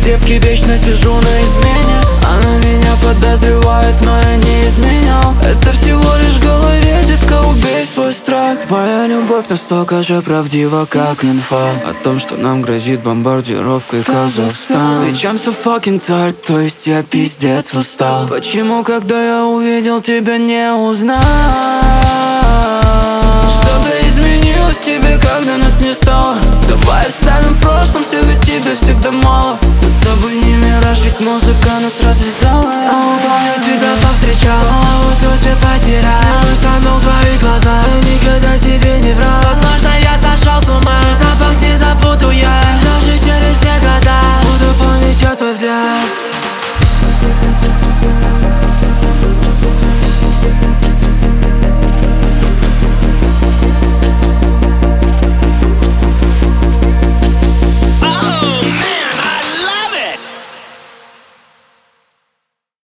девки вечно сижу на измене. Она меня подозревает, но я не изменял. Это всего лишь в голове, детка, убей свой страх. Твоя любовь настолько же правдива, как инфа о том, что нам грозит бомбардировкой Казахстан. Ведь I'm so fucking tired, то есть я пиздец устал. Почему, когда я увидел тебя, не узнал? Что-то изменилось в тебе, когда нас не стало. Давай оставим в прошлом все, ведь тебя всегда мало. Мы с тобой не мираж, ведь музыка нас развязала.